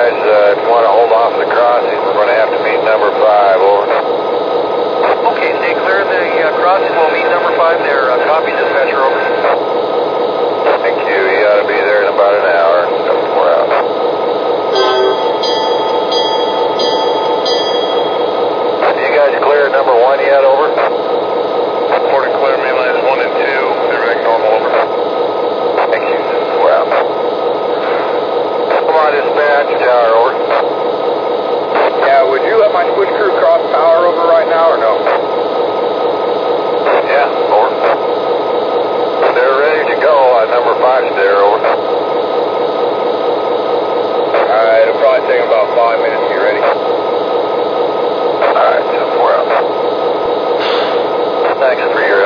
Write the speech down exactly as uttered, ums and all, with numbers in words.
guys, uh, if you want to hold off the crossing, we're going to have to meet number five, over. Okay, stay clear of the uh, crossing. We'll meet number five there. Uh, copy, dispatcher, over. Thank you. You ought to be there in about an hour. We're out. You guys clear number one yet, over? Reported clear mainlines one and two. They're back normal, over. Thank you. We're out. Come on, dispatch, tower, over. Yeah, would you let my switch crew cross power over right now or no? Yeah, over. They're ready to go. Uh, number five's there, over. Alright, it'll probably take about five minutes to get ready. Alright, we're out. Thanks for your